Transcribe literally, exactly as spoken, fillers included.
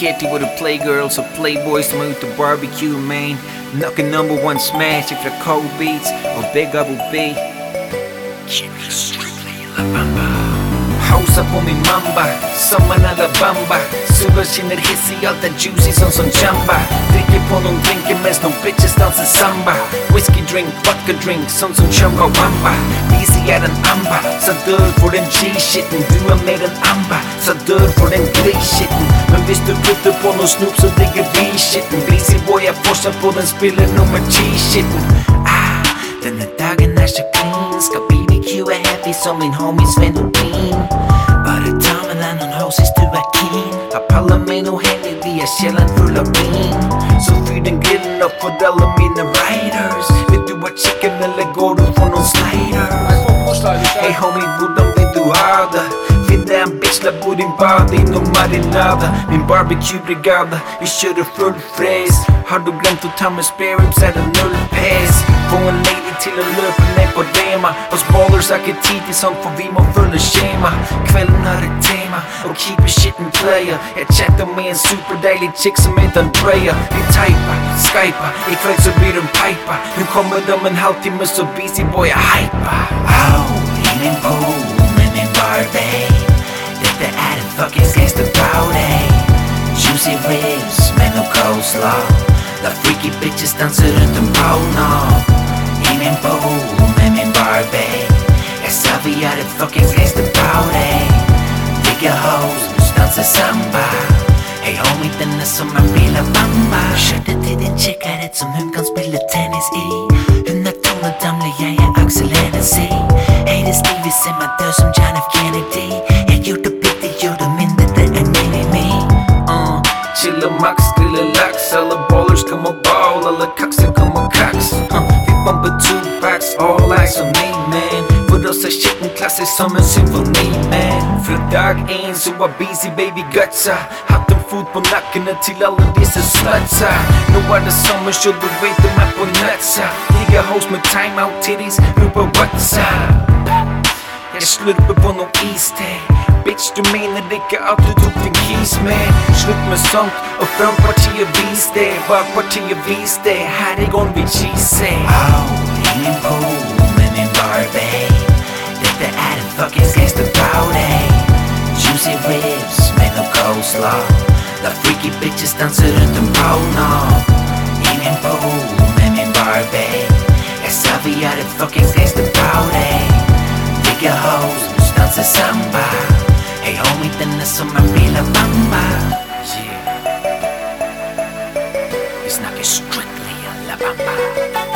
Kitty with a playgirls or playboys move to barbecue main. Knocking number one smash if you're cold beats or big double B. Keep it strictly La Bamba. Hausa på min mamba, sommaren alla bamba. Suvar känner hissig, allt är juicy som som chamba. Dricker på någon drinken mens någon bitches dansar samba. Whiskey drink, vodka drink, sån som chamba wamba. Easy är en amba, så dör för den G-shitten. Du är med en amba, så dör för den Glee-shitten. Men hvis du putter på någon snoop så digger vi shitten. Greasy boy, jag forsar på den spiller nummer G-shitten. Ah, den här dagen är så clean. Ska B B Q är happy som min homie Sven Rubin. Bara ta mellan någon hosis du är keen. Jag pallar mig nog hemlig via källan full av vin. Så fyr den grillen upp för alla mina riders. Vill du ha chicken eller går du för någon slider? Hey homie, hvordan vill du ha det? Finn dig en bitch, lär på din body, no marinada. Min barbecue-brigada, vi kör full fräs. Har du glömt att ta med spare ribs är det null pass. Få en lady till att löpa ner på Rema. Hos ballers söker tid till sånt för vi må följa schema. Kvällen har ett tema och keep it shit and player. Jag chattar med en superdejlig chick som heter Andrea. Vi tajpar, skypar, ikväll så blir den pipa. Nu kommer de en halvtimme så busy boy jag hypa. Oh, i min pool med min Barbie. Detta är en fucking gangster party. Juicy ribs med no coleslaw. La freaky bitches dansar runt en porno. I min pool med min Barbie. Jag serverar ett fucking gangster party. Digga hoes, nu dansar samba. Hey homie, den är som en bil av bamba. Körde till din chick är det som hon kan spela tennis i. Hon är tonen damle, jag är Axel Hennessy. Hey det Stevie ser man dör som John F Kennedy. Jag gjorde bitte, gjorde mindre än mini-me. Uh, chilla max, grilla lax. Alla ballers kommer ball, alla kaxer kommer kax. uh, Vi bumpar two packs, all eyes on me man. För oss är shitten klassisk som en symfoni man. Från dag en så var busy baby gutsa. Haft en fot på nacken till alla dessa slutsa. Nu är det sommar så du vet de är på nutsa. Ligga hoes med timeout titties, rupa WhatsApp. Jag slurper på någon iste. Bitch du menar dricka allt du tog din keys med. Slut med sånt och frampartier vis det. Bakpartier vis det, här är gång vi cheese. Oh, i min pool med min Barbie. Detta är en fucking gangster party. Juicy ribs med no coleslaw. La freaky bitches dansar runt en porno. I min pool med min Barbie. Jag serverar ett fucking gangster party. Digga hoes, nu dansar samba. Hey homie, den är som en bil av bamba. Yeah. Vi snackar strictly La Bamba.